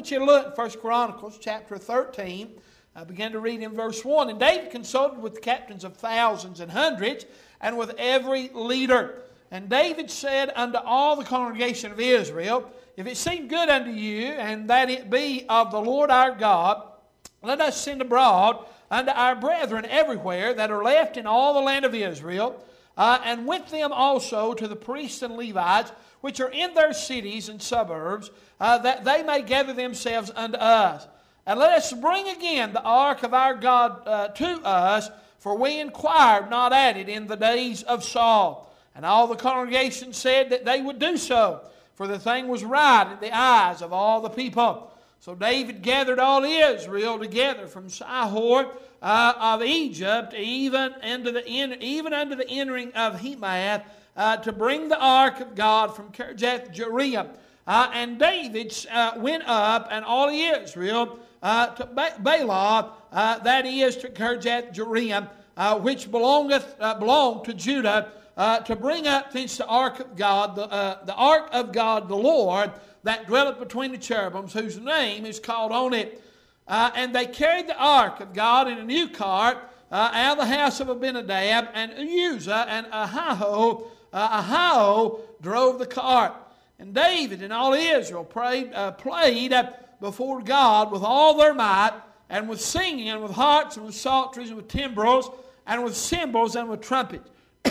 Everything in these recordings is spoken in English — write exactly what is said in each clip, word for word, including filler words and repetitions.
want you to look at First Chronicles chapter thirteen. I began to read in verse one. And David consulted with the captains of thousands and hundreds, and with every leader. And David said unto all the congregation of Israel, if it seem good unto you, and that it be of the Lord our God, let us send abroad unto our brethren everywhere that are left in all the land of Israel, uh, and with them also to the priests and Levites, which are in their cities and suburbs, uh, that they may gather themselves unto us. And let us bring again the ark of our God uh, to us, for we inquired not at it in the days of Saul. And all the congregation said that they would do so, for the thing was right in the eyes of all the people. So David gathered all Israel together from Sihor uh, of Egypt, even unto the even unto the entering of Hemath, uh, to bring the ark of God from Kirjath Jearim. Uh, and David uh, went up, and all Israel uh, to ba- Baalah, uh, that is to Kirjath Jearim, uh, which belongeth uh, belonged to Judah, uh, to bring up thence the ark of God, the uh, the ark of God, the Lord, that dwelleth between the cherubims, whose name is called on it. Uh, and they carried the ark of God in a new cart uh, out of the house of Abinadab, and Uzzah and Ahio, uh, Ahio drove the cart. And David and all Israel prayed, uh, played uh, before God with all their might, and with singing, and with harps, and with psalteries, and with timbrels, and with cymbals, and with trumpets.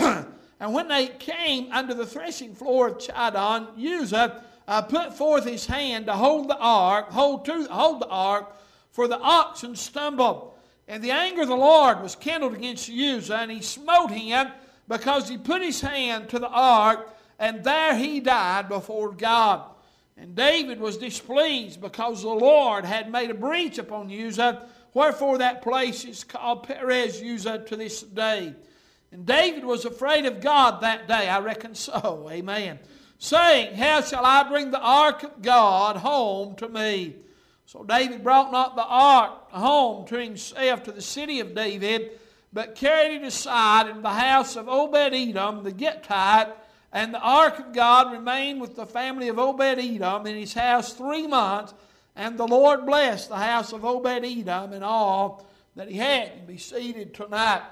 And when they came unto the threshing floor of Chidon, Uzzah uh, put forth his hand to hold the ark, hold, to, hold the ark, for the oxen stumbled. And the anger of the Lord was kindled against Uzzah, and he smote him, because he put his hand to the ark, and there he died before God. And David was displeased, because the Lord had made a breach upon Uzzah, wherefore that place is called Perez Uzzah to this day. And David was afraid of God that day, I reckon so, amen, saying, how shall I bring the ark of God home to me? So David brought not the ark home to himself to the city of David, but carried it aside in the house of Obed-Edom the Gittite. And the ark of God remained with the family of Obed-Edom in his house three months. And the Lord blessed the house of Obed-Edom and all that he had. You be seated tonight.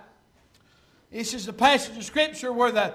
This is the passage of Scripture where the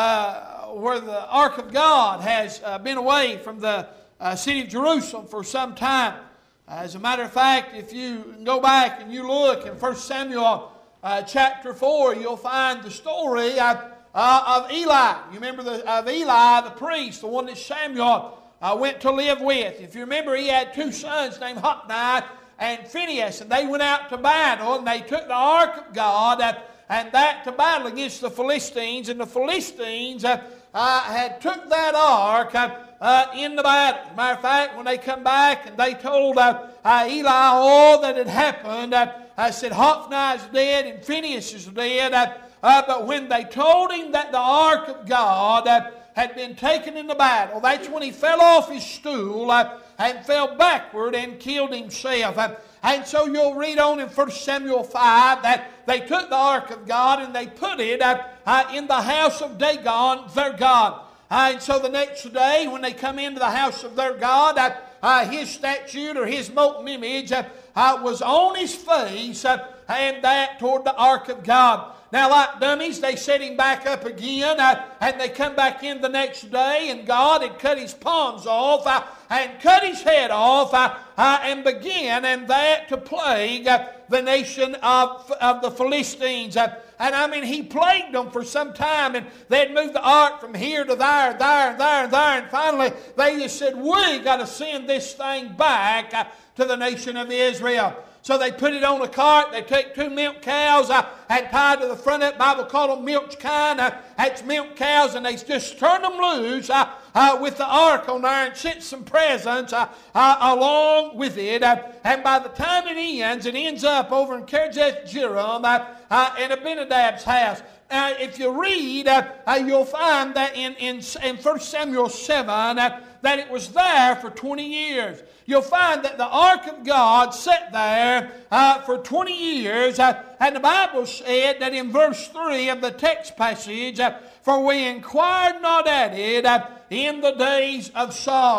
uh, where the ark of God has uh, been away from the uh, city of Jerusalem for some time. As a matter of fact, if you go back and you look in First Samuel uh, chapter four, you'll find the story of, uh, of Eli. You remember the, of Eli, the priest, the one that Samuel uh, went to live with. If you remember, he had two sons named Hophni and Phinehas, and they went out to battle, and they took the ark of God uh, and that to battle against the Philistines. And the Philistines uh, uh, had took that ark uh, uh, in the battle. As a matter of fact, when they come back and they told uh, uh, Eli all that had happened, uh, I said, Hophni is dead and Phinehas is dead. Uh, uh, but when they told him that the ark of God uh, had been taken in the battle, that's when he fell off his stool uh, and fell backward and killed himself. Uh, And so you'll read on in First Samuel five that they took the ark of God and they put it uh, uh, in the house of Dagon, their God. Uh, and so the next day when they come into the house of their God, uh, uh, his statue or his molten image uh, uh, was on his face uh, and that toward the ark of God. Now, like dummies, they set him back up again, uh, and they come back in the next day, and God had cut his palms off uh, and cut his head off uh, uh, and began, and that to plague uh, the nation of, of the Philistines. Uh, and I mean, he plagued them for some time, and they'd moved the ark from here to there, there, there, there, and finally they just said, we got to send this thing back uh, to the nation of Israel. So they put it on a cart. They take two milk cows uh, and tied to the front of it. The Bible called them milch kine. Uh, that's milk cows, and they just turned them loose uh, uh, with the ark on there and sent some presents uh, uh, along with it. Uh, and by the time it ends, it ends up over in Kirjath Jearim uh, uh, in Abinadab's house. Now, if you read, uh, uh, you'll find that in, in, in First Samuel seven uh, that it was there for twenty years. You'll find that the ark of God sat there uh, for twenty years. Uh, and the Bible said that in verse three of the text passage, uh, for we inquired not at it uh, in the days of Saul.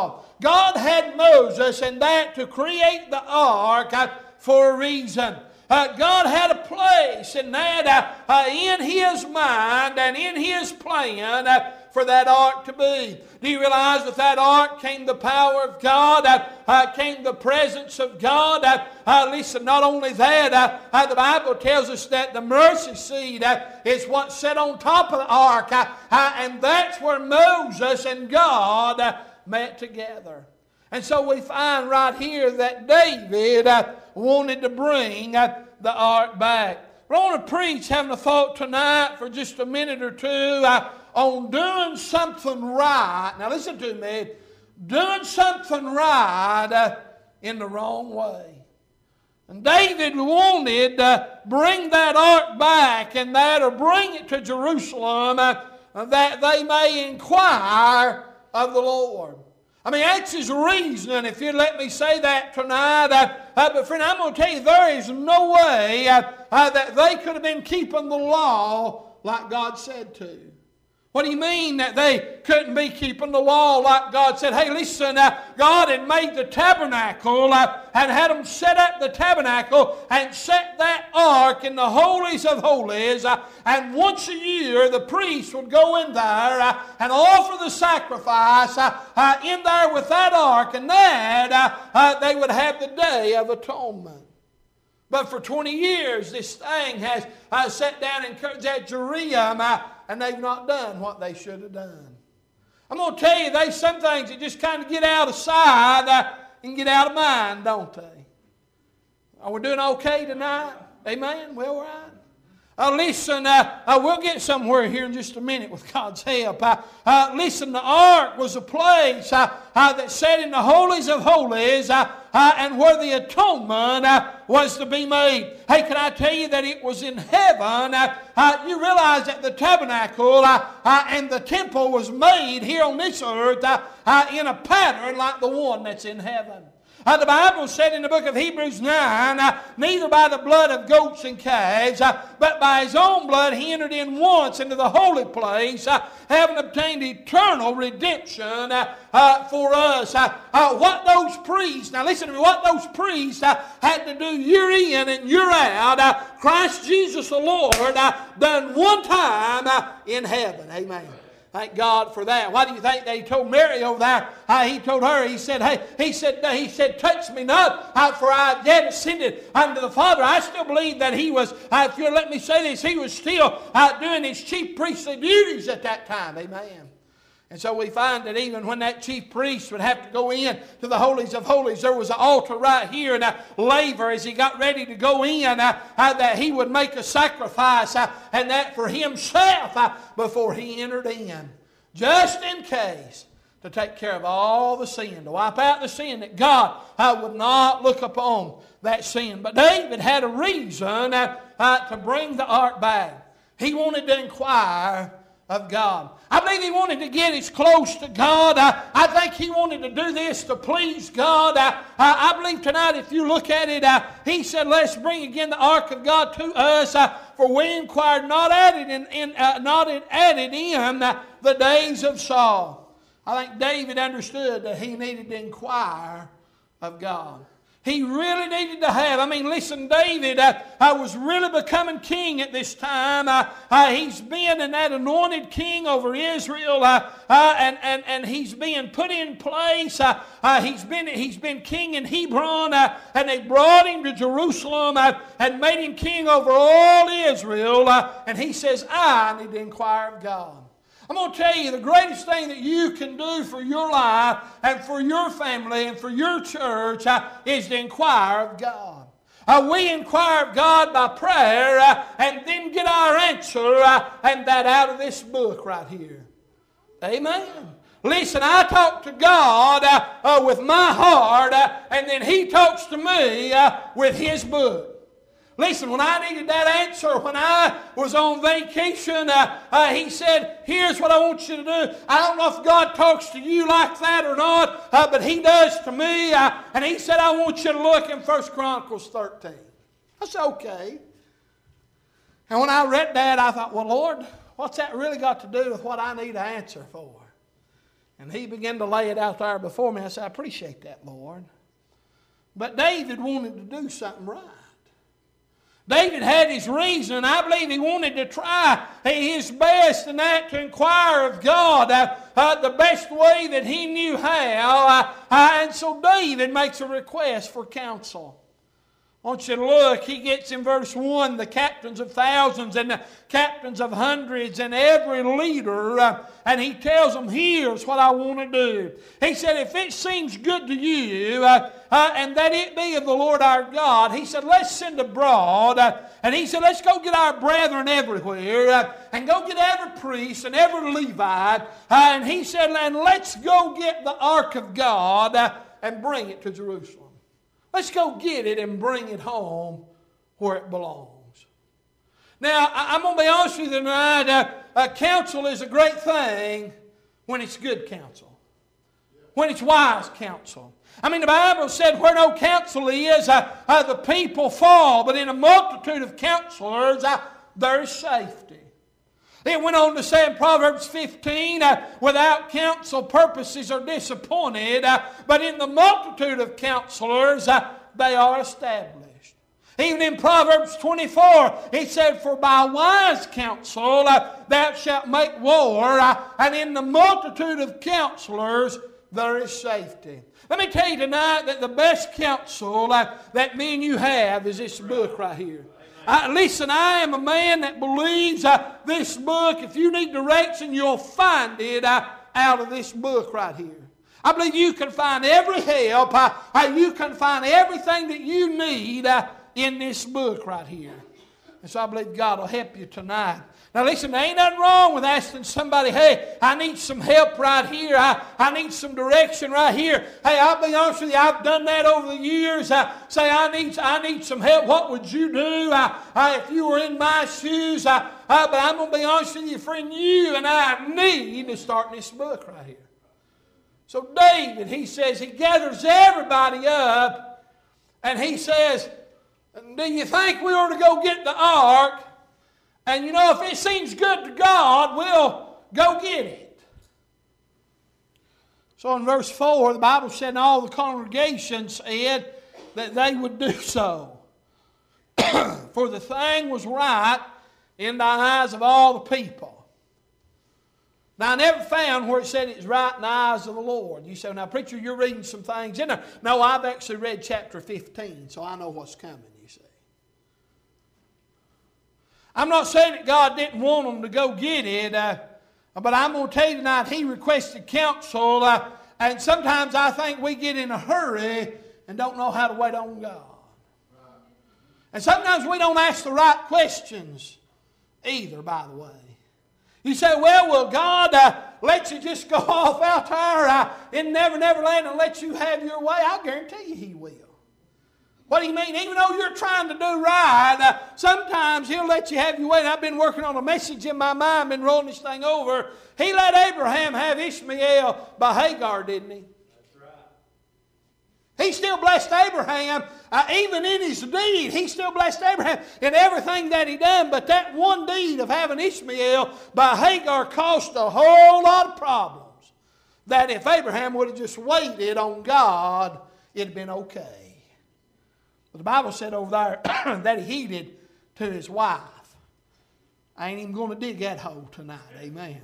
God had Moses and that to create the ark uh, for a reason. Uh, God had a place in that uh, uh, in His mind and in His plan uh, for that ark to be. Do you realize with that ark came the power of God, uh, uh, came the presence of God? Uh, uh, listen, not only that, uh, uh, the Bible tells us that the mercy seat uh, is what's set on top of the ark, uh, uh, and that's where Moses and God uh, met together. And so we find right here that David uh, wanted to bring uh, the ark back. But I want to preach, having a thought tonight for just a minute or two uh, on doing something right. Now listen to me. Doing something right uh, in the wrong way. And David wanted to bring that ark back and that, or bring it to Jerusalem uh, that they may inquire of the Lord. I mean, that's his reasoning, if you'd let me say that tonight. Uh, uh, but friend, I'm going to tell you, there is no way uh, uh, that they could have been keeping the law like God said to. What do you mean that they couldn't be keeping the law like God said? Hey, listen, uh, God had made the tabernacle uh, and had them set up the tabernacle and set that ark in the holies of holies. Uh, and once a year, the priest would go in there uh, and offer the sacrifice uh, uh, in there with that ark. And that uh, uh, they would have the Day of Atonement. But for twenty years, this thing has uh, sat down in Jerusalem, uh, and they've not done what they should have done. I'm going to tell you, there's some things that just kind of get out of sight uh, and get out of mind, don't they? Are we doing okay tonight? Amen? Well, all right. Uh, listen, uh, uh, we'll get somewhere here in just a minute with God's help. Uh, uh, listen, the ark was a place uh, uh, that sat in the holies of holies uh, uh, and where the atonement uh, was to be made. Hey, can I tell you that it was in heaven? Uh, uh, you realize that the tabernacle uh, uh, and the temple was made here on this earth uh, uh, in a pattern like the one that's in heaven. Uh, the Bible said in the book of Hebrews nine, uh, neither by the blood of goats and calves, uh, but by His own blood He entered in once into the holy place, uh, having obtained eternal redemption uh, uh, for us. Uh, uh, what those priests, now listen to me, what those priests uh, had to do year in and year out, uh, Christ Jesus the Lord uh, done one time uh, in heaven. Amen. Thank God for that. Why do you think they told Mary over there? Uh, he told her, he said, hey, he said, he said, touch me not, uh, for I have yet ascended unto the Father. I still believe that he was, uh, if you'll let me say this, he was still uh, doing his chief priestly duties at that time. Amen. And so we find that even when that chief priest would have to go in to the holies of holies, there was an altar right here, and a laver as he got ready to go in, uh, uh, that he would make a sacrifice, uh, and that for himself uh, before he entered in, just in case, to take care of all the sin, to wipe out the sin, that God uh, would not look upon that sin. But David had a reason uh, uh, to bring the ark back. He wanted to inquire of God. I believe he wanted to get as close to God. Uh, I think he wanted to do this to please God. Uh, I believe tonight, if you look at it, uh, he said, let's bring again the ark of God to us, uh, for we inquired not at it in, in uh, not at it in uh, the days of Saul. I think David understood that he needed to inquire of God. He really needed to have. I mean, listen, David uh, uh, was really becoming king at this time. Uh, uh, he's been in that anointed king over Israel, uh, uh, and, and, and he's being put in place. Uh, uh, he's been he's been king in Hebron, uh, and they brought him to Jerusalem uh, and made him king over all Israel. Uh, and he says, I need to inquire of God. I'm going to tell you, the greatest thing that you can do for your life and for your family and for your church uh, is to inquire of God. Uh, we inquire of God by prayer uh, and then get our answer, uh, and that out of this book right here. Amen. Listen, I talk to God uh, uh, with my heart, uh, and then He talks to me uh, with His book. Listen, when I needed that answer, when I was on vacation, uh, uh, he said, here's what I want you to do. I don't know if God talks to you like that or not, uh, but He does to me. Uh, and he said, I want you to look in First Chronicles thirteen. I said, okay. And when I read that, I thought, well, Lord, what's that really got to do with what I need an answer for? And he began to lay it out there before me. I said, I appreciate that, Lord. But David wanted to do something right. David had his reason, and I believe he wanted to try his best in that to inquire of God uh, uh, the best way that he knew how. Uh, uh, and so David makes a request for counsel. I want you to look. He gets in verse one, the captains of thousands and the captains of hundreds and every leader, uh, and he tells them, here's what I want to do. He said, if it seems good to you, uh, uh, and that it be of the Lord our God, he said, let's send abroad. Uh, and he said, let's go get our brethren everywhere, uh, and go get every priest and every Levite. Uh, and he said, and let's go get the ark of God uh, and bring it to Jerusalem. Let's go get it and bring it home where it belongs. Now, I'm going to be honest with you tonight. Uh, uh, counsel is a great thing when it's good counsel. When it's wise counsel. I mean, the Bible said where no counsel is, uh, uh, the people fall. But in a multitude of counselors, uh, there is safety. It went on to say in Proverbs fifteen, uh, without counsel, purposes are disappointed, uh, but in the multitude of counselors, uh, they are established. Even in Proverbs twenty-four, it said, for by wise counsel uh, thou shalt make war, uh, and in the multitude of counselors there is safety. Let me tell you tonight that the best counsel uh, that me and you have is this book right here. Uh, listen, I am a man that believes uh, this book, if you need direction, you'll find it uh, out of this book right here. I believe you can find every help, uh, uh, you can find everything that you need uh, in this book right here. And so I believe God will help you tonight. Now listen, there ain't nothing wrong with asking somebody, hey, I need some help right here. I, I need some direction right here. Hey, I'll be honest with you, I've done that over the years. I say, I need, I need some help. What would you do I, I, if you were in my shoes? I, I, but I'm going to be honest with you, friend, you and I need to start this book right here. So David, he says, he gathers everybody up, and he says, do you think we ought to go get the ark? And you know, if it seems good to God, we'll go get it. So in verse four, the Bible said, and all the congregation said that they would do so. For the thing was right in the eyes of all the people. Now, I never found where it said it's right in the eyes of the Lord. You say, now, preacher, you're reading some things in there. No, I've actually read chapter fifteen, so I know what's coming. I'm not saying that God didn't want them to go get it, uh, but I'm going to tell you tonight, He requested counsel, uh, and sometimes I think we get in a hurry and don't know how to wait on God. And sometimes we don't ask the right questions either, by the way. You say, well, will God uh, let you just go off out there uh, in Never Never Land and let you have your way? I guarantee you He will. What do you mean? Even though you're trying to do right, uh, sometimes He'll let you have your way. And I've been working on a message in my mind, been rolling this thing over. He let Abraham have Ishmael by Hagar, didn't He? That's right. He still blessed Abraham, uh, even in his deed. He still blessed Abraham in everything that he done. But that one deed of having Ishmael by Hagar caused a whole lot of problems. That if Abraham would have just waited on God, it'd have been okay. But the Bible said over there that he heeded to his wife. I ain't even going to dig that hole tonight. Amen.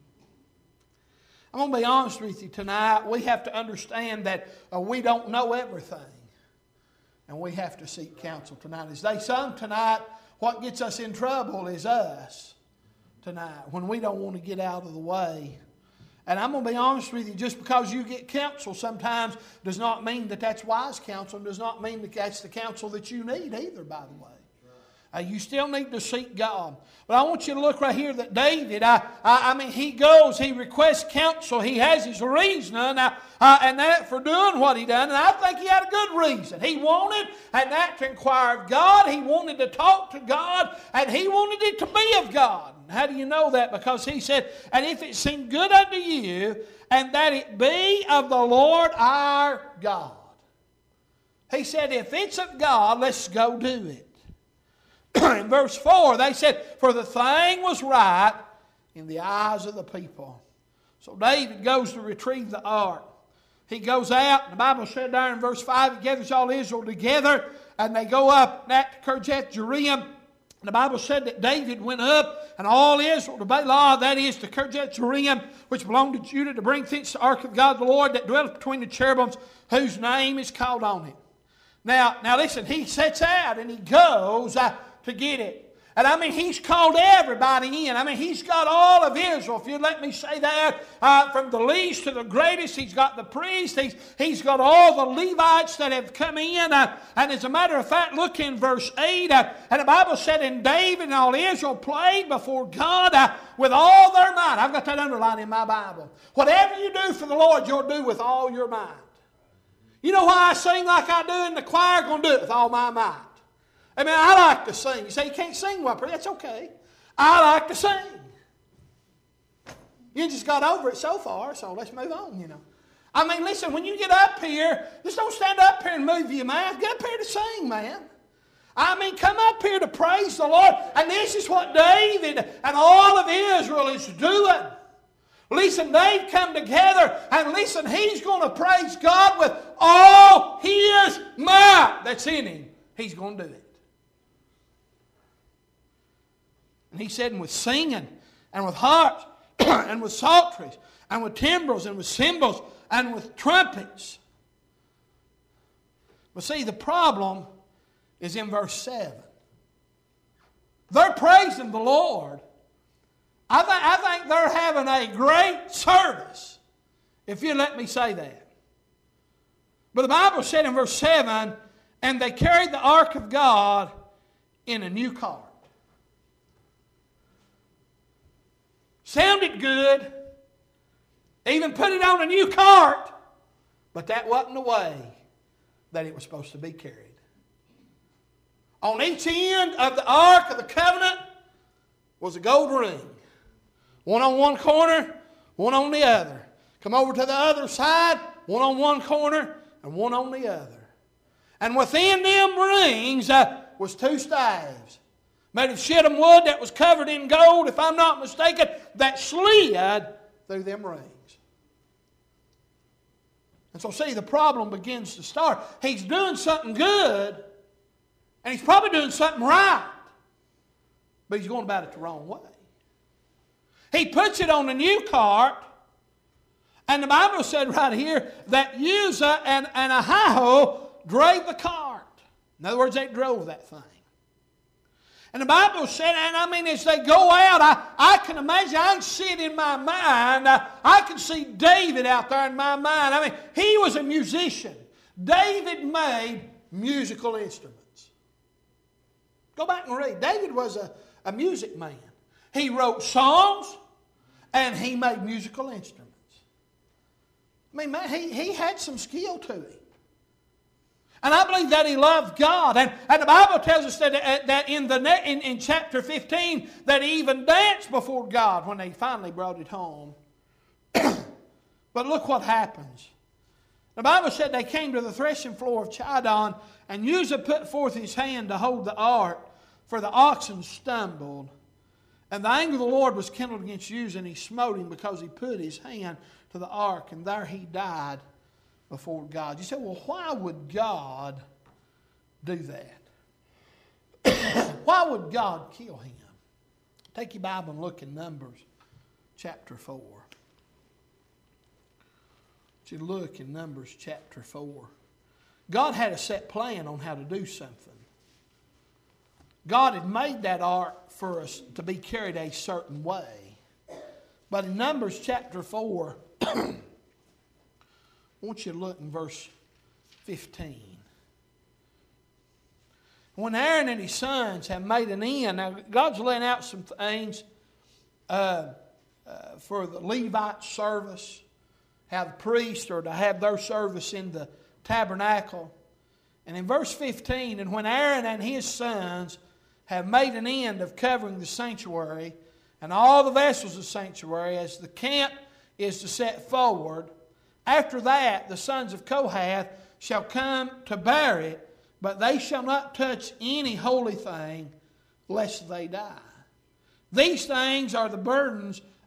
I'm going to be honest with you tonight. We have to understand that uh, we don't know everything. And we have to seek counsel tonight. As they sung tonight, what gets us in trouble is us tonight. When we don't want to get out of the way. And I'm going to be honest with you, just because you get counsel sometimes does not mean that that's wise counsel, and does not mean that that's the counsel that you need either, by the way. Uh, you still need to seek God. But I want you to look right here that David, I, I, I mean, he goes, he requests counsel, he has his reason, uh, uh, and that for doing what he done, and I think he had a good reason. He wanted, and that to inquire of God, he wanted to talk to God, and he wanted it to be of God. How do you know that? Because he said, and if it seem good unto you, and that it be of the Lord our God. He said, if it's of God, let's go do it. In verse four, they said, for the thing was right in the eyes of the people. So David goes to retrieve the ark. He goes out, and the Bible said there in verse five, he gathers all Israel together, and they go up at Kirjath Jearim. And the Bible said that David went up, and all Israel to Baalah, that is to Kirjath Jearim, which belonged to Judah, to bring thence the ark of God the Lord that dwelleth between the cherubims, whose name is called on it. Now, now listen, he sets out and he goes uh, to get it. And I mean, he's called everybody in. I mean, he's got all of Israel, if you'd let me say that, uh, from the least to the greatest. He's got the priests. He's, he's got all the Levites that have come in. Uh, and as a matter of fact, look in verse eight. Uh, and the Bible said, and David and all Israel played before God uh, with all their might. I've got that underlined in my Bible. Whatever you do for the Lord, you'll do with all your might. You know why I sing like I do in the choir? I'm going to do it with all my might. I mean, I like to sing. You say you can't sing well, but that's okay. I like to sing. You just got over it so far, so let's move on, you know. I mean, listen, when you get up here, just don't stand up here and move your mouth. Get up here to sing, man. I mean, come up here to praise the Lord. And this is what David and all of Israel is doing. Listen, they've come together, and listen, he's going to praise God with all his might that's in him. He's going to do it. And he said, and with singing, and with harps, and with psalteries, and with timbrels, and with cymbals, and with trumpets. But see, the problem is in verse seven. They're praising the Lord. I, th- I think they're having a great service, if you let me say that. But the Bible said in verse seven, and they carried the ark of God in a new cart. Sounded good. Even put it on a new cart. But that wasn't the way that it was supposed to be carried. On each end of the ark of the covenant was a gold ring. One on one corner, one on the other. Come over to the other side, one on one corner and one on the other. And within them rings uh, was two staves, made of shittim wood that was covered in gold, if I'm not mistaken, that slid through them rings. And so see, the problem begins to start. He's doing something good, and he's probably doing something right, but he's going about it the wrong way. He puts it on a new cart, and the Bible said right here that Uzzah and, and Ahio drove the cart. In other words, they drove that thing. And the Bible said, and I mean, as they go out, I, I can imagine, I can see it in my mind. I, I can see David out there in my mind. I mean, he was a musician. David made musical instruments. Go back and read. David was a, a music man. He wrote songs, and he made musical instruments. I mean, man, he, he had some skill to him. And I believe that he loved God. And, and the Bible tells us that, uh, that in, the in, in chapter fifteen, that he even danced before God when they finally brought it home. But look what happens. The Bible said they came to the threshing floor of Chidon, and Uzzah put forth his hand to hold the ark, for the oxen stumbled. And the anger of the Lord was kindled against Uzzah, and he smote him because he put his hand to the ark, and there he died before God. You say, well, why would God do that? Why would God kill him? Take your Bible and look in Numbers chapter four. You look in Numbers chapter four. God had a set plan on how to do something. God had made that ark for us to be carried a certain way. But in Numbers chapter four, I want you to look in verse fifteen. When Aaron and his sons have made an end, now God's laying out some things uh, uh, for the Levite service, how the priests are to have their service in the tabernacle. And in verse fifteen, and when Aaron and his sons have made an end of covering the sanctuary and all the vessels of the sanctuary as the camp is to set forward, after that the sons of Kohath shall come to bear it, but they shall not touch any holy thing lest they die. These things are the burdens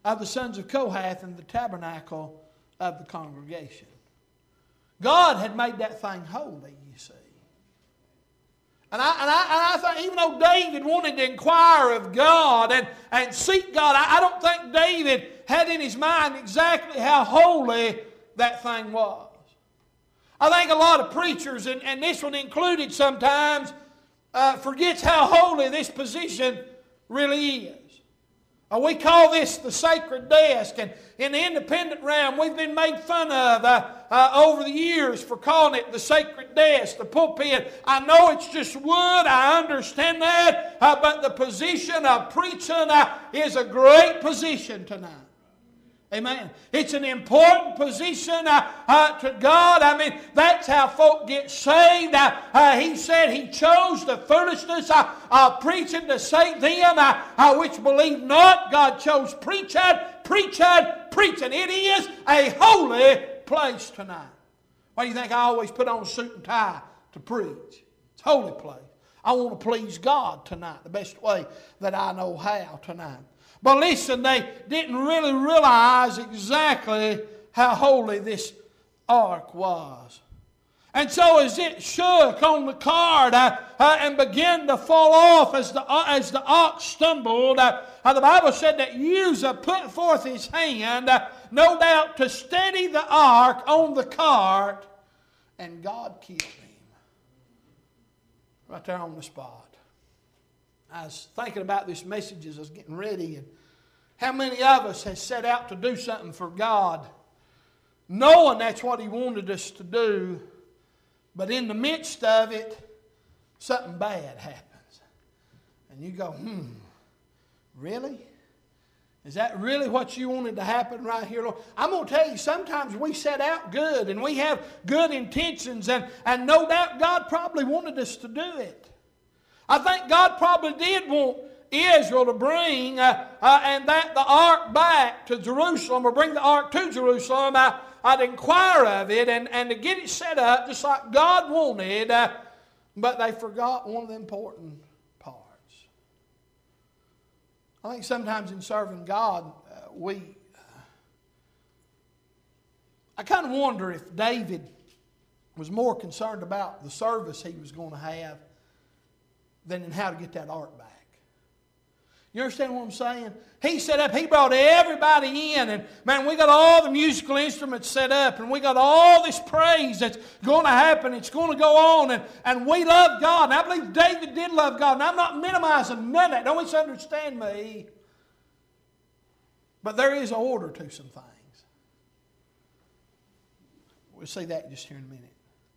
of the sons of Kohath in the tabernacle of the congregation. God had made that thing holy, you see. And I, and I, and I think even though David wanted to inquire of God and, and seek God, I, I don't think David had in his mind exactly how holy that thing was. I think a lot of preachers, and, and this one included sometimes, uh, forgets how holy this position really is. Uh, we call this the sacred desk, and in the independent realm we've been made fun of uh, uh, over the years for calling it the sacred desk, the pulpit. I know it's just wood, I understand that, uh, but the position of preaching uh, is a great position tonight. Amen. It's an important position uh, uh, to God. I mean, that's how folk get saved. Uh, uh, he said He chose the foolishness of uh, uh, preaching to save them uh, uh, which believe not. God chose preaching, preaching, preaching. It is a holy place tonight. Why do you think I always put on a suit and tie to preach? It's a holy place. I want to please God tonight the best way that I know how tonight. But listen, they didn't really realize exactly how holy this ark was. And so as it shook on the cart uh, uh, and began to fall off as the, uh, as the ox stumbled, uh, uh, the Bible said that Uzzah put forth his hand, uh, no doubt to steady the ark on the cart, and God killed him. Right there on the spot. I was thinking about this message as I was getting ready, and how many of us has set out to do something for God, knowing that's what He wanted us to do, but in the midst of it, something bad happens. And you go, hmm, really? Is that really what you wanted to happen right here, Lord? I'm going to tell you, sometimes we set out good, and we have good intentions, and, and no doubt God probably wanted us to do it. I think God probably did want Israel to bring uh, uh, and that the ark back to Jerusalem, or bring the ark to Jerusalem. I, I'd inquire of it and, and to get it set up just like God wanted, uh, but they forgot one of the important parts. I think sometimes in serving God, uh, we, uh, I kind of wonder if David was more concerned about the service he was going to have than in how to get that ark back. You understand what I'm saying? He set up, he brought everybody in, and man, we got all the musical instruments set up, and we got all this praise that's going to happen, it's going to go on, and, and we love God. And I believe David did love God, and I'm not minimizing none of that. Don't misunderstand me. But there is an order to some things. We'll see that just here in a minute.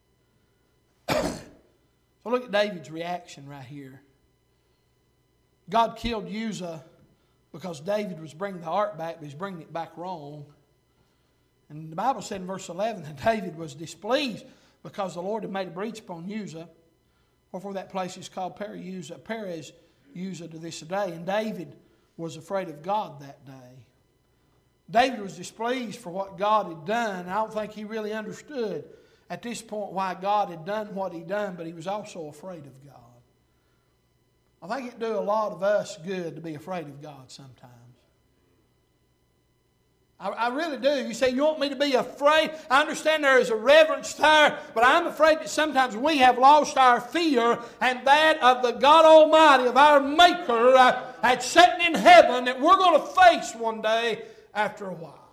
So look at David's reaction right here. God killed Uzzah because David was bringing the ark back, but he's bringing it back wrong. And the Bible said in verse eleven that David was displeased because the Lord had made a breach upon Uzzah. Wherefore that place is called Perez Perez Uzzah to this day. And David was afraid of God that day. David was displeased for what God had done. I don't think he really understood at this point why God had done what He done, but he was also afraid of God. I think it'd do a lot of us good to be afraid of God sometimes. I, I really do. You say, you want me to be afraid? I understand there is a reverence there, but I'm afraid that sometimes we have lost our fear, and that of the God Almighty, of our Maker, uh, that's sitting in heaven, that we're going to face one day after a while.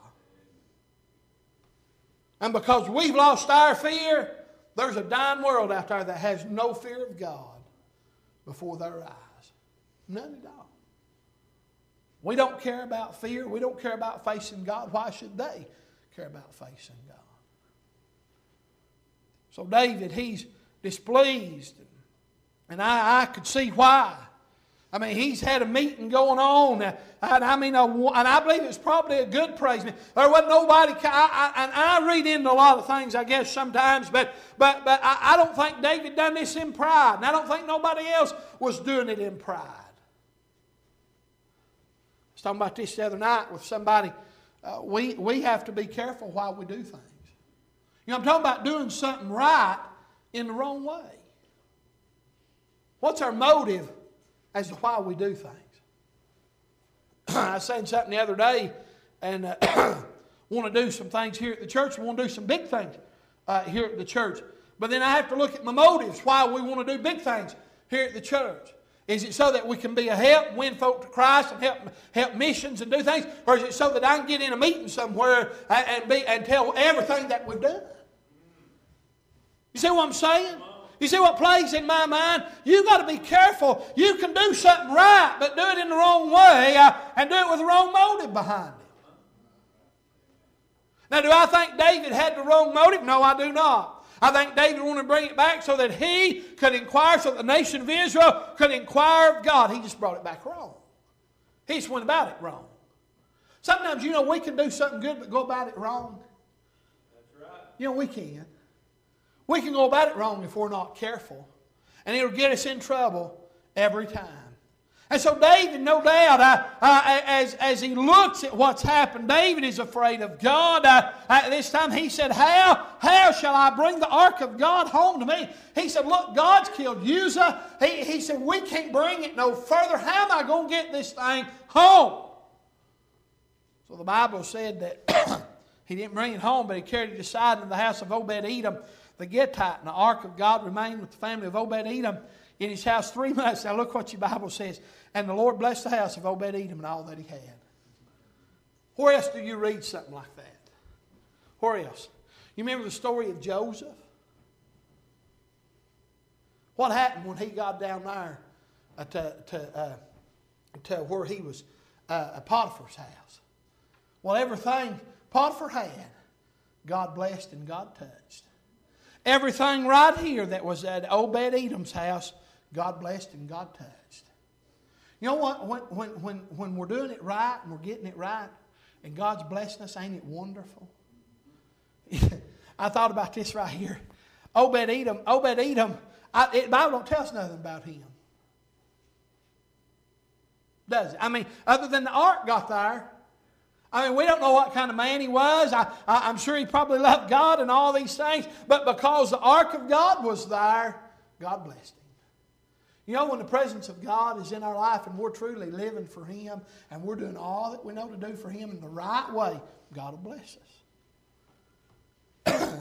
And because we've lost our fear, there's a dying world out there that has no fear of God before their eyes. None at all. We don't care about fear. We don't care about facing God. Why should they care about facing God? So David, he's displeased. And I, I could see why. I mean, he's had a meeting going on, and I mean, and I believe it's probably a good praise. There wasn't nobody, I, I, and I read into a lot of things, I guess, sometimes, but but but I, I don't think David done this in pride, and I don't think nobody else was doing it in pride. I was talking about this the other night with somebody. Uh, we, we have to be careful while we do things. You know, I'm talking about doing something right in the wrong way. What's our motive as to why we do things? I was saying something the other day and uh, want to do some things here at the church. We want to do some big things uh, here at the church. But then I have to look at my motives, why we want to do big things here at the church. Is it so that we can be a help, win folk to Christ, and help help missions and do things? Or is it so that I can get in a meeting somewhere and, and, be, and tell everything that we've done? You see what I'm saying? You see what plays in my mind? You've got to be careful. You can do something right, but do it in the wrong way uh, and do it with the wrong motive behind it. Now, do I think David had the wrong motive? No, I do not. I think David wanted to bring it back so that he could inquire, so that the nation of Israel could inquire of God. He just brought it back wrong. He just went about it wrong. Sometimes, you know, we can do something good but go about it wrong. That's right. You know, we can. We can go about it wrong if we're not careful. And it'll get us in trouble every time. And so David, no doubt, uh, uh, as, as he looks at what's happened, David is afraid of God. Uh, at this time he said, how, how shall I bring the ark of God home to me? He said, look, God's killed Uzzah. He, he said, we can't bring it no further. How am I going to get this thing home? So the Bible said that he didn't bring it home, but he carried it aside into the house of Obed-Edom the Gittite. And the ark of God remained with the family of Obed-Edom in his house three months. Now look what your Bible says. And the Lord blessed the house of Obed-Edom and all that he had. Where else do you read something like that? Where else? You remember the story of Joseph? What happened when he got down there uh, to, to, uh, to where he was uh, at Potiphar's house? Well, everything Potiphar had, God blessed and God touched. Everything right here that was at Obed-Edom's house, God blessed and God touched. You know what? When, when, when, when we're doing it right and we're getting it right and God's blessing us, ain't it wonderful? I thought about this right here. Obed-Edom, Obed-Edom, I, the Bible don't tell us nothing about him. Does it? I mean, other than the ark got there. I mean, we don't know what kind of man he was. I, I, I'm sure he probably loved God and all these things. But because the ark of God was there, God blessed him. You know, when the presence of God is in our life and we're truly living for Him and we're doing all that we know to do for Him in the right way, God will bless us.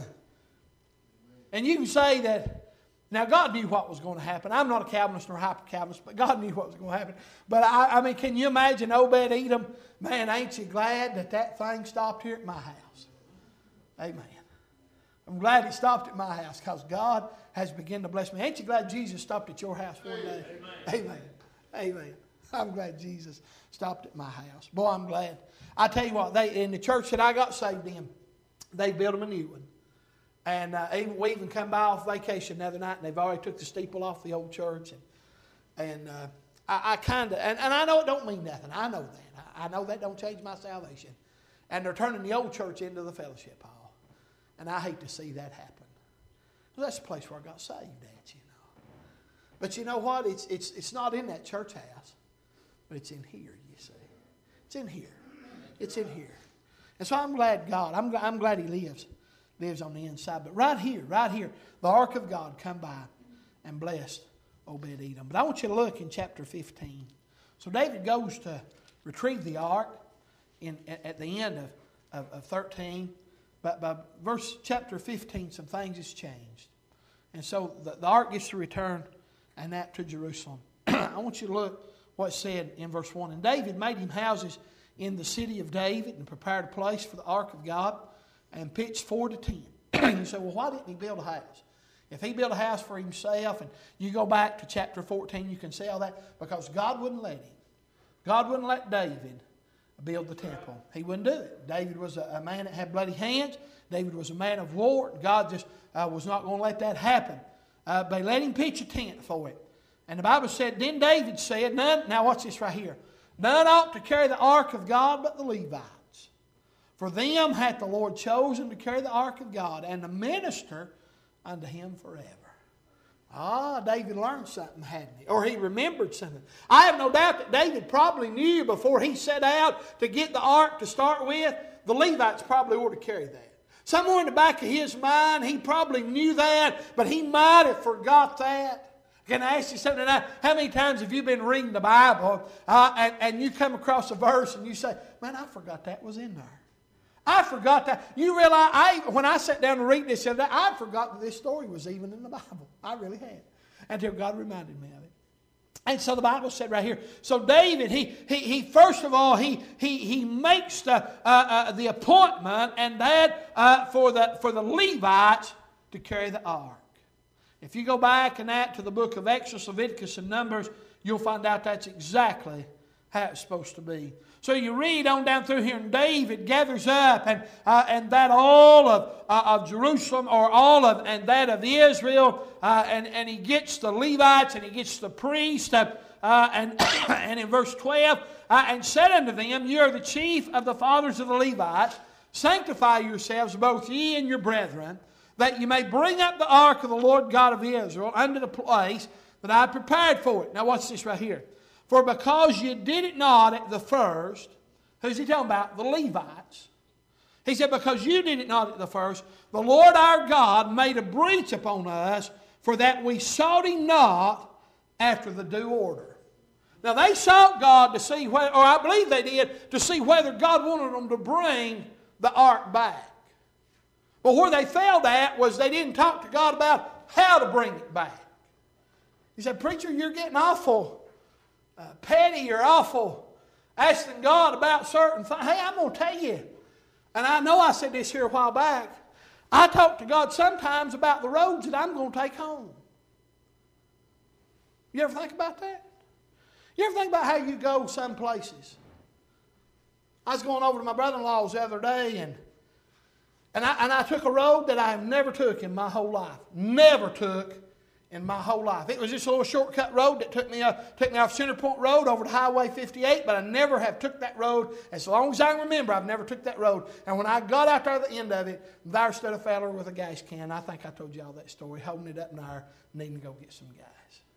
And you can say that, now God knew what was going to happen. I'm not a Calvinist nor a hyper-Calvinist, but God knew what was going to happen. But I, I mean, can you imagine Obed-Edom? Man, ain't you glad that that thing stopped here at my house? Amen. I'm glad it stopped at my house because God has begun to bless me. Ain't you glad Jesus stopped at your house one day? Amen. Amen. Amen. I'm glad Jesus stopped at my house. Boy, I'm glad. I tell you what, they in the church that I got saved in, they built them a new one. And uh, even, we even come by off vacation the other night, and they've already took the steeple off the old church. And, and uh, I, I kind of, and, and I know it don't mean nothing. I know that. I, I know that don't change my salvation. And they're turning the old church into the fellowship hall. And I hate to see that happen. Well, that's the place where I got saved at, you know. But you know what? It's, it's, it's not in that church house, but it's in here, you see. It's in here. It's in here. And so I'm glad God, I'm, I'm glad He lives, lives on the inside. But right here, right here, the ark of God come by and blessed Obed-Edom. But I want you to look in chapter fifteen. So David goes to retrieve the ark in, at, at the end of, of, of thirteen. But by verse chapter fifteen, some things has changed. And so the, the ark gets to return and that to Jerusalem. I want you to look what it said in verse one. And David made him houses in the city of David and prepared a place for the ark of God and pitched four to ten. You say, well, why didn't he build a house? If he built a house for himself, and you go back to chapter fourteen, you can see all that, because God wouldn't let him. God wouldn't let David build the temple. He wouldn't do it. David was a, a man that had bloody hands. David was a man of war. God just uh, was not going to let that happen. Uh, they let him pitch a tent for it. And the Bible said, then David said, none, now watch this right here. None ought to carry the ark of God but the Levites. For them hath the Lord chosen to carry the ark of God and to minister unto Him forever. Ah, David learned something, hadn't he? Or he remembered something. I have no doubt that David probably knew before he set out to get the ark to start with, the Levites probably ought to carry that. Somewhere in the back of his mind, he probably knew that, but he might have forgot that. Can I ask you something tonight? How many times have you been reading the Bible uh, and, and you come across a verse and you say, man, I forgot that was in there. I forgot that. You realize, I, when I sat down to read this the other day, I forgot that this story was even in the Bible. I really had. Until God reminded me of it. And so the Bible said right here, so David, he, he, he first of all, he, he, he makes the, uh, uh, the appointment and that uh, for, the, for the Levites to carry the ark. If you go back and that to the book of Exodus, Leviticus, and Numbers, you'll find out that's exactly how it's supposed to be. So you read on down through here, and David gathers up, and uh, and that all of uh, of Jerusalem, or all of and that of Israel, uh, and and he gets the Levites, and he gets the priests, uh, uh, and and in verse twelve, uh, and said unto them, you are the chief of the fathers of the Levites. Sanctify yourselves, both ye and your brethren, that you may bring up the ark of the Lord God of Israel unto the place that I prepared for it. Now watch this right here. For because you did it not at the first, who's he talking about? The Levites. He said, because you did it not at the first, the Lord our God made a breach upon us, for that we sought him not after the due order. Now they sought God to see whether, or I believe they did, to see whether God wanted them to bring the ark back. But where they failed at was they didn't talk to God about how to bring it back. He said, preacher, you're getting awful uh, petty, you're awful asking God about certain things. Hey, I'm going to tell you, and I know I said this here a while back, I talk to God sometimes about the roads that I'm going to take home. You ever think about that? You ever think about how you go some places? I was going over to my brother-in-law's the other day, and And I, and I took a road that I have never took in my whole life. Never took in my whole life. It was just a little shortcut road that took me, uh, took me off Center Point Road over to Highway fifty-eight, but I never have took that road. As long as I can remember, I've never took that road. And when I got out there at the end of it, there stood a fella with a gas can. I think I told you all that story, holding it up in there, needing to go get some gas.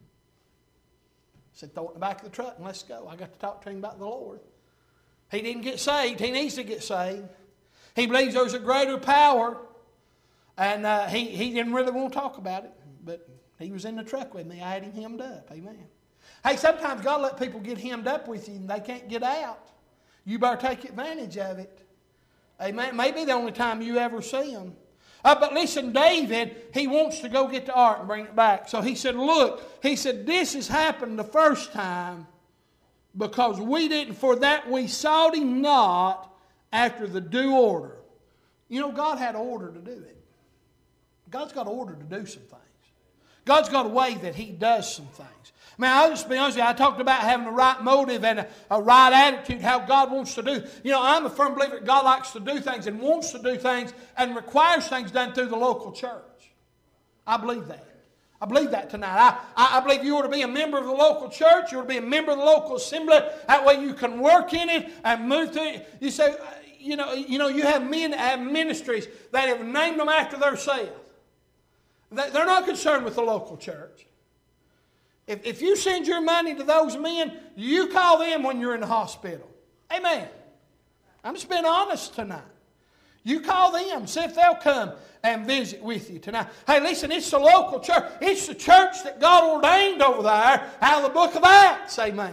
I said, throw it in the back of the truck and let's go. I got to talk to him about the Lord. He didn't get saved. He needs to get saved. He believes there's a greater power, and uh, he, he didn't really want to talk about it, but he was in the truck with me. I had him hemmed up. Amen. Hey, sometimes God let people get hemmed up with you and they can't get out. You better take advantage of it. Amen. Maybe the only time you ever see them. Uh, but listen, David, he wants to go get the ark and bring it back. So he said, look, he said, this has happened the first time because we didn't, for that we sought him not after the due order. You know, God had order to do it. God's got order to do some things. God's got a way that he does some things. Man, I'll just be honest with you, I talked about having the right motive and a, a right attitude, how God wants to do. You know, I'm a firm believer that God likes to do things and wants to do things and requires things done through the local church. I believe that. I believe that tonight. I, I, I believe you ought to be a member of the local church. You ought to be a member of the local assembly. That way you can work in it and move through it. You say, you know, you know, you have men that have ministries that have named them after themselves. They're not concerned with the local church. If, if you send your money to those men, you call them when you're in the hospital. Amen. I'm just being honest tonight. You call them, see if they'll come and visit with you tonight. Hey, listen, it's the local church. It's the church that God ordained over there out of the book of Acts. Amen.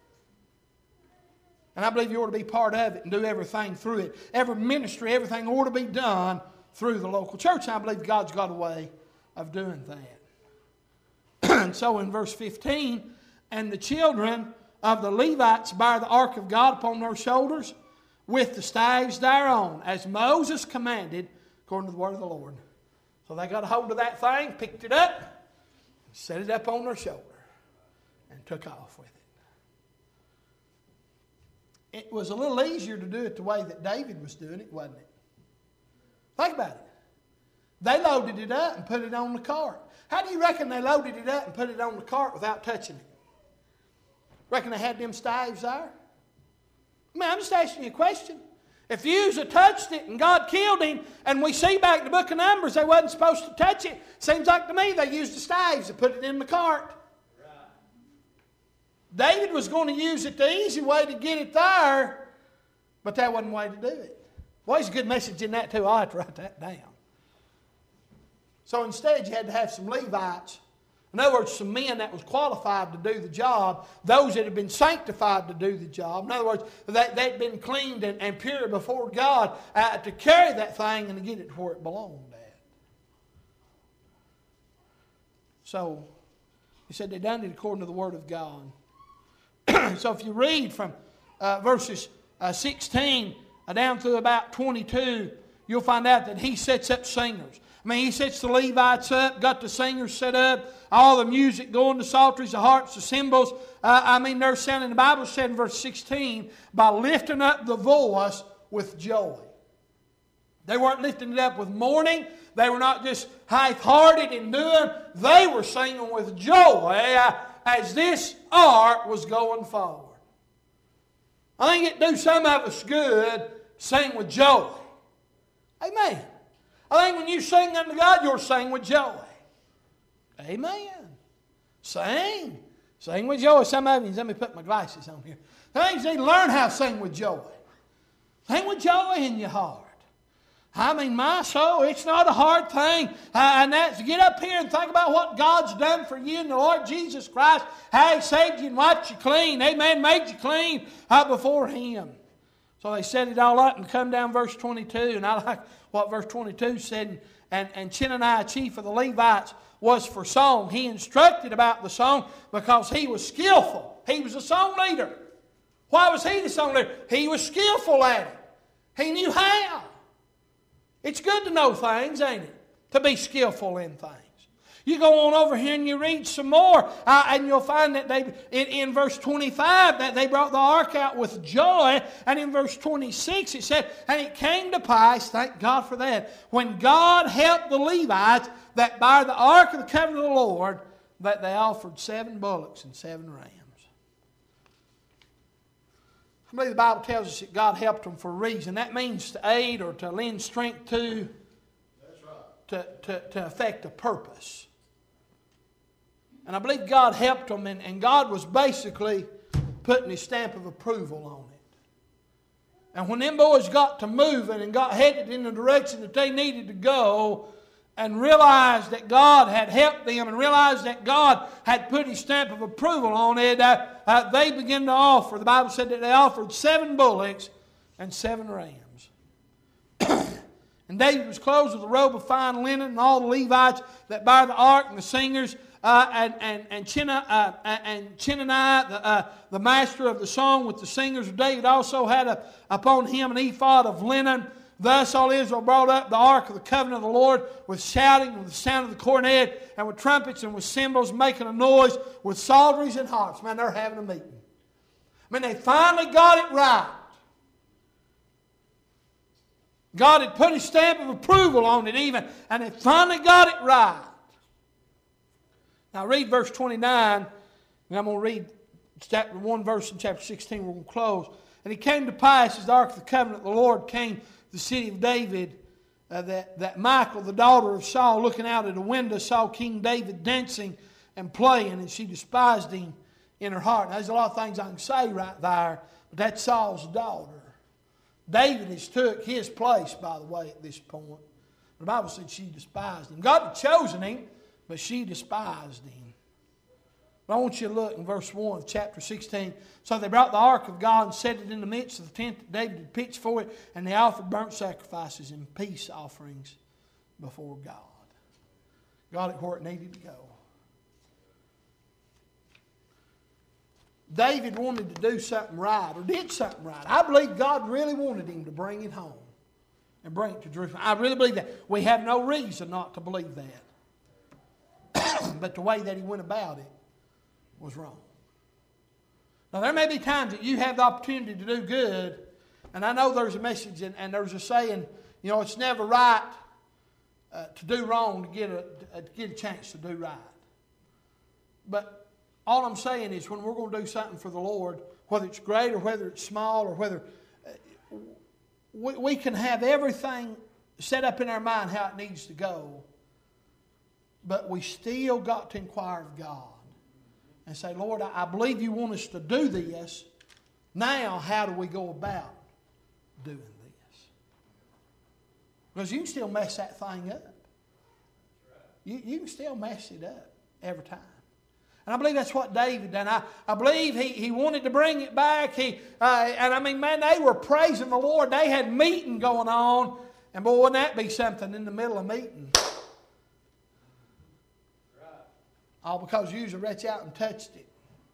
And I believe you ought to be part of it and do everything through it. Every ministry, everything ought to be done through the local church. And I believe God's got a way of doing that. And so in verse fifteen, and the children of the Levites bear the ark of God upon their shoulders with the staves thereon, as Moses commanded, according to the word of the Lord. So they got a hold of that thing, picked it up, set it up on their shoulder, and took off with it. It was a little easier to do it the way that David was doing it, wasn't it? Think about it. They loaded it up and put it on the cart. How do you reckon they loaded it up and put it on the cart without touching it? Reckon they had them staves there? I mean, I'm just asking you a question. If Uzzah had touched it and God killed him, and we see back in the book of Numbers they wasn't supposed to touch it, seems like to me they used the staves to put it in the cart. Right. David was going to use it the easy way to get it there, but that wasn't the way to do it. Well, there's a good message in that too. I'll have to write that down. So instead you had to have some Levites In other words, some men that was qualified to do the job, those that had been sanctified to do the job. In other words, that they'd been cleaned and, and pure before God uh, to carry that thing and to get it to where it belonged at. So, he said they done it according to the Word of God. So if you read from uh, verses uh, sixteen uh, down through about twenty-two, you'll find out that he sets up singers. I mean, he sets the Levites up, got the singers set up, all the music going, the psalteries, the harps, the cymbals. Uh, I mean, they're sounding, the Bible said in verse sixteen, by lifting up the voice with joy. They weren't lifting it up with mourning. They were not just half-hearted in doing. They were singing with joy uh, as this ark was going forward. I think it do some of us good sing with joy. Amen. I think when you sing unto God, you're singing with joy. Amen. Sing. Sing with joy. Some of you, let me put my glasses on here. Some of you need to learn how to sing with joy. Sing with joy in your heart. I mean, my soul, it's not a hard thing. Uh, and that's get up here and think about what God's done for you in the Lord Jesus Christ. How He saved you and wiped you clean. Amen. Made you clean uh, before Him. So they set it all up and come down verse twenty-two. And I like what verse twenty-two said. And, and Chenaniah, chief of the Levites, was for song. He instructed about the song because he was skillful. He was a song leader. Why was he the song leader? He was skillful at it. He knew how. It's good to know things, ain't it? To be skillful in things. You go on over here and you read some more, uh, and you'll find that they, in, in verse twenty-five, that they brought the ark out with joy. And in verse twenty-six, it said, and it came to pass, thank God for that, when God helped the Levites that by the ark of the covenant of the Lord, that they offered seven bullocks and seven rams. I believe the Bible tells us that God helped them for a reason. That means to aid or to lend strength to, That's right. to, to, to effect a purpose. And I believe God helped them, and, and God was basically putting His stamp of approval on it. And when them boys got to moving and got headed in the direction that they needed to go, and realized that God had helped them and realized that God had put His stamp of approval on it, uh, uh, they began to offer. The Bible said that they offered seven bullocks and seven rams. And David was clothed with a robe of fine linen, and all the Levites that bare the ark and the singers, uh, and and and, Chena, uh, and Chenaniah, the, uh, the master of the song with the singers of David, also had a, upon him an ephod of linen. Thus all Israel brought up the ark of the covenant of the Lord with shouting and with the sound of the cornet and with trumpets and with cymbals, making a noise with psalteries and harps. Man, they're having a meeting. I mean, they finally got it right. God had put His stamp of approval on it even, and they finally got it right. Now read verse twenty-nine, and I'm going to read chapter one verse in chapter sixteen. We're going to close. And it came to pass as the ark of the covenant of the Lord came the city of David, uh, that, that Michal, the daughter of Saul, looking out at a window, saw King David dancing and playing, and she despised him in her heart. Now, there's a lot of things I can say right there, but that's Saul's daughter. David has took his place, by the way, at this point. The Bible said she despised him. God had chosen him, but she despised him. But I want you to look in verse one of chapter sixteen. So they brought the ark of God and set it in the midst of the tent that David had pitched for it, and they offered burnt sacrifices and peace offerings before God. Got it where it needed to go. David wanted to do something right, or did something right. I believe God really wanted him to bring it home and bring it to Jerusalem. I really believe that. We have no reason not to believe that. But the way that he went about it was wrong. Now, there may be times that you have the opportunity to do good, and I know there's a message and, and there's a saying, you know, it's never right uh, to do wrong to get a, to get a chance to do right. But all I'm saying is when we're going to do something for the Lord, whether it's great or whether it's small or whether uh, we, we can have everything set up in our mind how it needs to go, but we still got to inquire of God and say, Lord, I believe you want us to do this. Now, how do we go about doing this? Because you can still mess that thing up. You, you can still mess it up. every time. And I believe that's what David done. I, I believe he, he wanted to bring it back. He uh, And I mean, man, they were praising the Lord. They had meeting going on. And boy, wouldn't that be something in the middle of meeting? All because you usually reached out and touched it.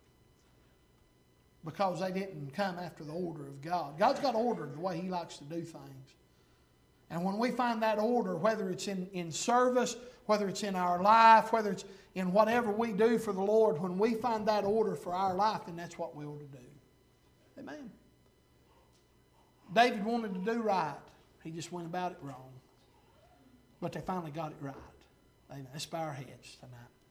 Because they didn't come after the order of God. God's got order the way He likes to do things. And when we find that order, whether it's in, in service, whether it's in our life, whether it's in whatever we do for the Lord, when we find that order for our life, then that's what we ought to do. Amen. David wanted to do right. He just went about it wrong. But they finally got it right. Amen. Let's bow our heads tonight.